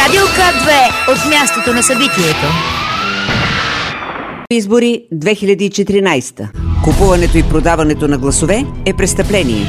Радио К2 от мястото на събитието. Избори 2014. Купуването и продаването на гласове е престъпление.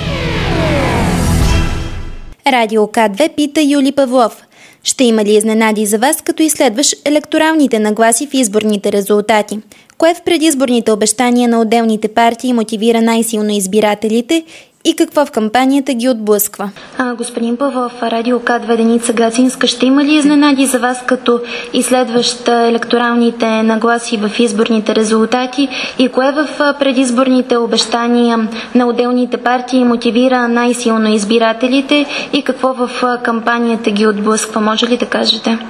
Радио К2 пита Юли Павлов. Ще има ли изненади за вас, като изследваш електоралните нагласи в изборните резултати? Кое в предизборните обещания на отделните партии мотивира най-силно избирателите и какво в кампанията ги отблъсква? Господин Павлов, Радио К2 Деница Гацинска, ще има ли изненади за вас, като изследващ електоралните нагласи в изборните резултати и кое в предизборните обещания на отделните партии мотивира най-силно избирателите и какво в кампанията ги отблъсква? Може ли да кажете?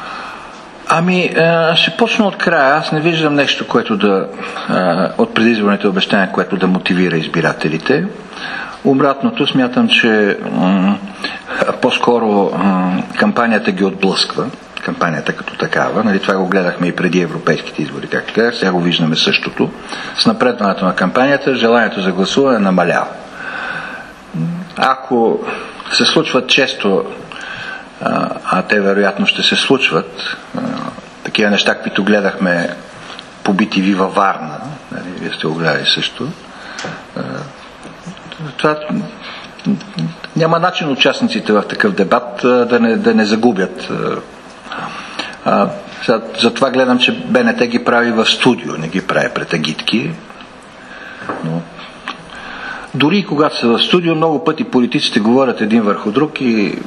Ще почна от края. Аз не виждам нещо, което от предизборните обещания, което да мотивира избирателите. Обратното, смятам, че по-скоро кампанията ги отблъсква. Кампанията като такава. Нали, това го гледахме и преди европейските избори, както казах. Сега го виждаме същото. С напредването на кампанията, желанието за гласуване намалява. Ако се случват често, а те вероятно ще се случват, такива неща, които гледахме по BTV във Варна, нали, вие сте го гледали също, това няма начин участниците в такъв дебат да не загубят. Затова гледам, че БНТ ги прави в студио, не ги прави пред агитки. Но дори и когато са в студио, много пъти политиците говорят един върху друг и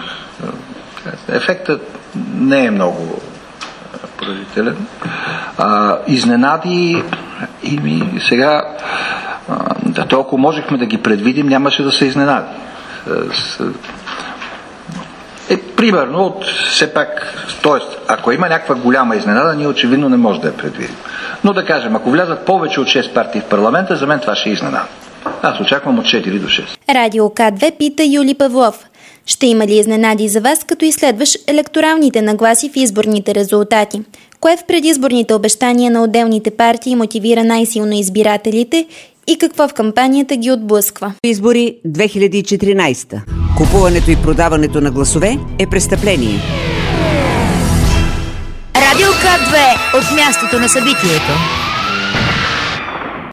ефектът не е много поразителен. Изненади и сега толкова можехме да ги предвидим, нямаше да се изненади. Примерно, все пак, т.е. ако има някаква голяма изненада, ние очевидно не може да я предвидим. Но да кажем, ако влязат повече от 6 партии в парламента, за мен това ще е изненада. Аз очаквам от 4 до 6. Радио К2 пита Юли Павлов. Ще има ли изненади за вас, като изследваш електоралните нагласи в изборните резултати? Кое в предизборните обещания на отделните партии мотивира най-силно избирателите и какво в кампанията ги отблъсква? Избори 2014. Купуването и продаването на гласове е престъпление. Радио К2 от мястото на събитието.